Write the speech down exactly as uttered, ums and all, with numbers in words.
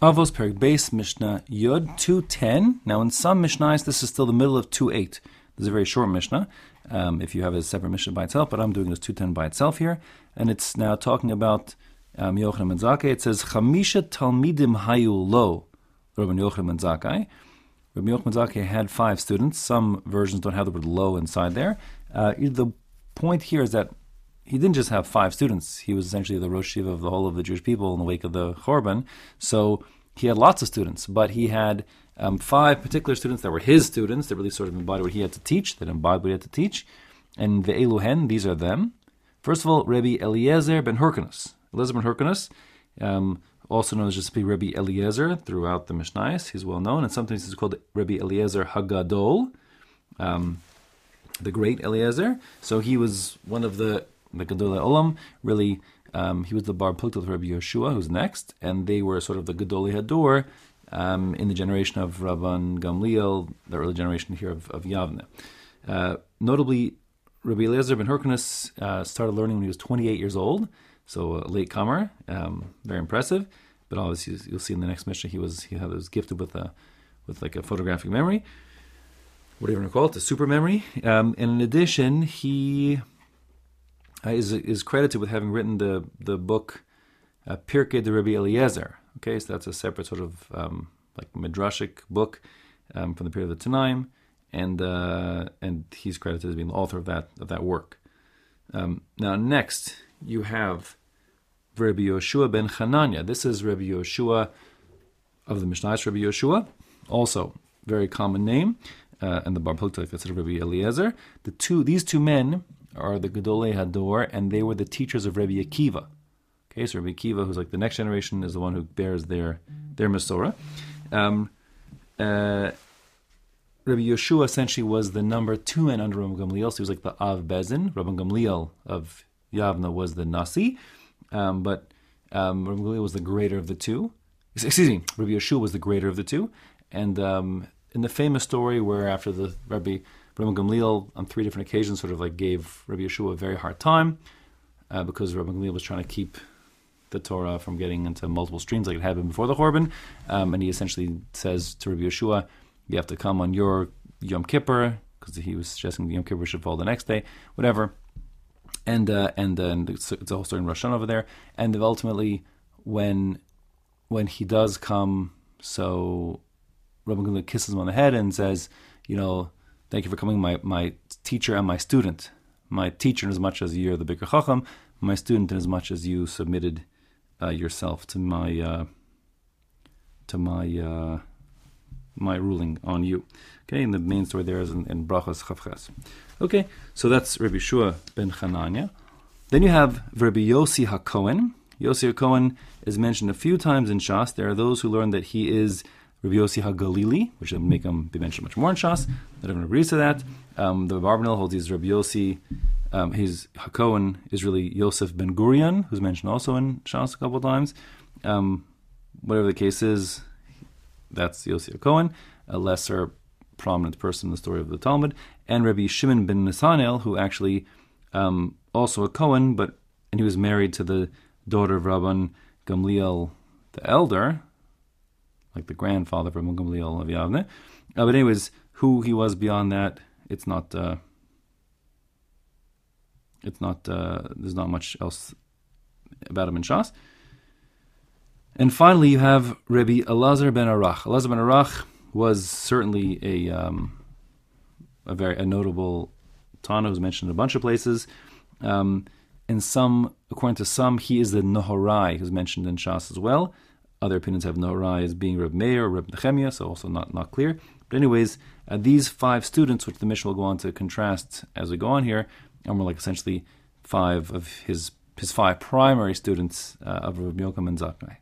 Avos Perik Beis Mishnah Yud two ten. Now, in some Mishnahs, this is still the middle of two eight. This is a very short Mishnah. Um, if you have a separate Mishnah by itself, but I'm doing this two ten by itself here, and it's now talking about um, Yochanan ben Zakkai. It says Chamisha Talmidim Hayu Lo Rabbi Yochanan ben Zakkai. Rabbi Yochanan ben Zakkai had five students. Some versions don't have the word "lo" inside there. Uh, the point here is that he didn't just have five students. He was essentially the Rosh Yeshiva of the whole of the Jewish people in the wake of the Chorban. So he had lots of students, but he had um, five particular students that were his students that really sort of embodied what he had to teach, that embodied what he had to teach. And the Eluhen, these are them. First of all, Rabbi Eliezer ben Hyrcanus. Eliezer ben Hyrcanus, um, also known as just Rabbi Eliezer throughout the Mishnayos. He's well known, and sometimes he's called Rabbi Eliezer Hagadol, um, the great Eliezer. So he was one of the the Gedolei Olam, really, um, he was the Bar Plukta of Rabbi Yeshua, who's next, and they were sort of the Gedolei Hador um, in the generation of Rabban Gamliel, the early generation here of, of Yavne. Uh, notably, Rabbi Eliezer ben Hyrcanus uh, started learning when he was twenty-eight years old, so a late comer, um, very impressive. But obviously, you'll see in the next Mishnah, he was he was gifted with a with like a photographic memory, whatever you want to call it, a super memory. Um, and in addition, he Uh, is is credited with having written the the book uh, Pirkei de Rabbi Eliezer. Okay, so that's a separate sort of um, like midrashic book um, from the period of the Tanaim, and uh, and he's credited as being the author of that of that work. Um, now, next you have Rabbi Yoshua ben Chananya. This is Rabbi Yoshua of the Mishnah, Rabbi Yoshua, also very common name, uh, and the Bar Plukta considered Rabbi Eliezer. The two these two men are the Gedolei Hador, and they were the teachers of Rabbi Akiva. Okay, so Rabbi Akiva, who's like the next generation, is the one who bears their their Masorah. Um, uh, Rabbi Yeshua essentially was the number two man under Rabban Gamliel, so he was like the Av Bezin. Rabban Gamliel of Yavna was the Nasi, um, but um, Rabban Gamliel was the greater of the two. Excuse me, Rabbi Yeshua was the greater of the two, and um, in the famous story where after the Rabbi Rabban Gamliel on three different occasions sort of like gave Rabbi Yeshua a very hard time uh, because Rabban Gamliel was trying to keep the Torah from getting into multiple streams like it had been before the Chorban, um, and he essentially says to Rabbi Yeshua, you have to come on your Yom Kippur, because he was suggesting the Yom Kippur should fall the next day, whatever, and uh, and, uh, and it's, it's a whole story in Rosh Hashanah over there, and ultimately when when he does come, so Rabban Gamliel kisses him on the head and says, you know, thank you for coming, my, my teacher and my student. My teacher in as much as you're the bigger chacham, my student in as much as you submitted uh, yourself to my uh, to my uh, my ruling on you. Okay, and the main story there is in, in Brachos Chavches. Okay, so that's Rabbi Shua ben Chananya. Then you have Rabbi Yossi HaKohen. Yossi HaKohen is mentioned a few times in Shas. There are those who learn that he is Rabbi Yossi HaGalili, which would make him be mentioned much more in Shas. Not everyone agrees to that. Um, the Barbanel holds he's Rabbi Yossi. Um, his HaKohen is really Yosef ben Gurion, who's mentioned also in Shas a couple of times. Um, whatever the case is, that's Yossi HaKohen, a lesser prominent person in the story of the Talmud. And Rabbi Shimon ben Nathanael, who actually um, also a Kohen, but and he was married to the daughter of Rabban Gamliel the elder, like the grandfather of Rabban Gamliel of Yavne. Uh, but anyways, who he was beyond that, it's not, uh, it's not, uh, there's not much else about him in Shas. And finally, you have Rabbi Elazar ben Arach. Elazar ben Arach was certainly a, um, a very a notable Tana who's mentioned in a bunch of places. Um, in some, according to some, he is the Nohorai who's mentioned in Shas as well. Other opinions have Nohorai as being Reb Meir or Reb Nechemia, so also not, not clear. But anyways, uh, these five students, which the Mishnah will go on to contrast as we go on here, are more like essentially five of his his five primary students uh, of Reb Yochanan ben Zakkai.